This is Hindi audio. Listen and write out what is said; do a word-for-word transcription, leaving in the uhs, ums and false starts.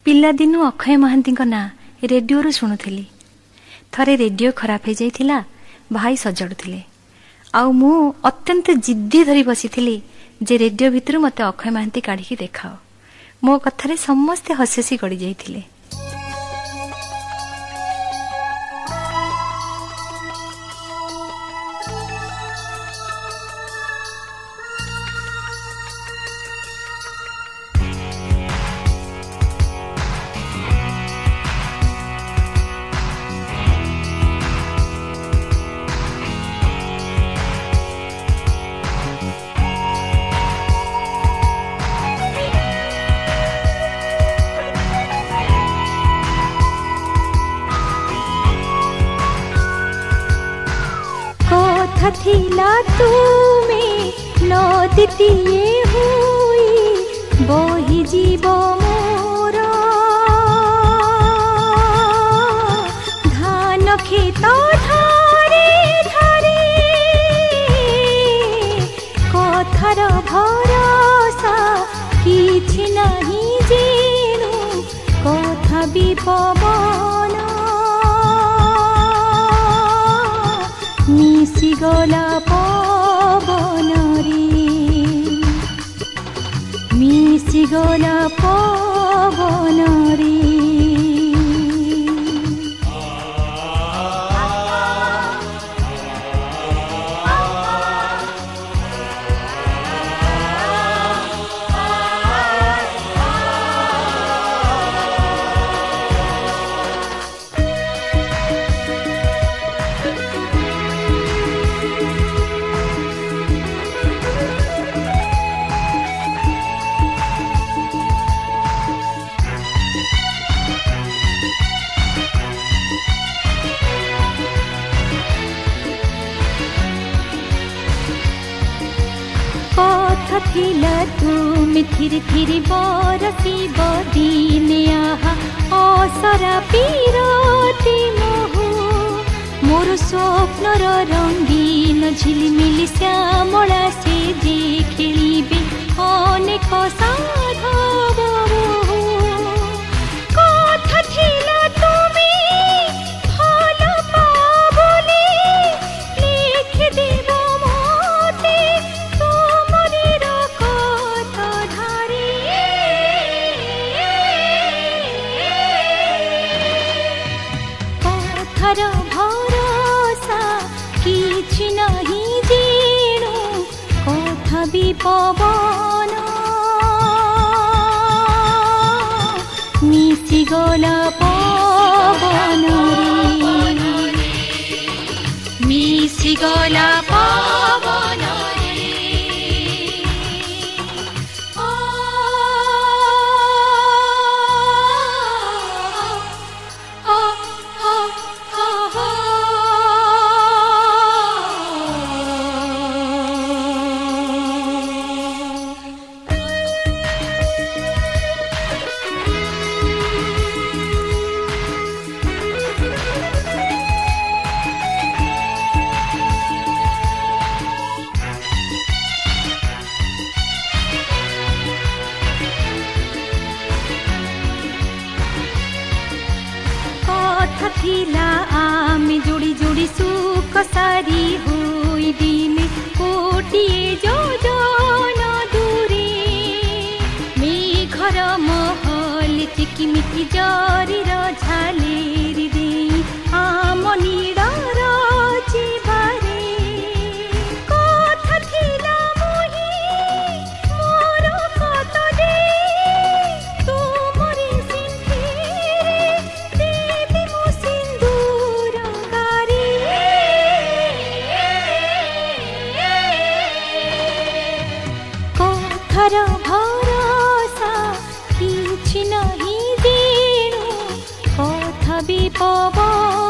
पिलादिनु अक्षय महांती ना रेडियो शुणुली। थरे रेडियो खराब हो जाइथिला, भाई सजाड़ुथिले आउ मु अत्यंत जिद्दी धरी बसी जे रेडियो भितर मते अक्षय महांती काढ़ी देखाओ। मो कथारे समस्ते हसी हसी गड़ी जाइथिले। थिला तुमे नदीतीये हुई बही जीव मोर धान खेत धारे धारे कथार भरोसा किछि नाही जेनु कथा भी पवन मिसी गला पवन रे मिसी गला पवन रे। कथा थिला तुम थिरी थिरी बरसी बदिने आहा असरा पीरती मोह मोर स्वप्नर रंगीन झिलिमिली श्यामला से जे खेलिबे अनेक साधव कथा थिला तुमी भल पाबोली लिख देव मोते कथार भरोसा किछि नाही जेनु कथा भी पवन मिसी गला पवन रे मिसी गला पवन थिला आमे जोड़ी जोड़ी सुख सारी हुई दिने कोटिए जोजन दूरे मेघर महल चिकिमिकी जरीर झालेरी दे आम नीड़र जीवारे कथा थिला मोहि मोर कतरे तुमरी सिंथिरे देवी मो सिंदूर गारी कथार भरोसा किछि नाही जेनु कथा भी पवन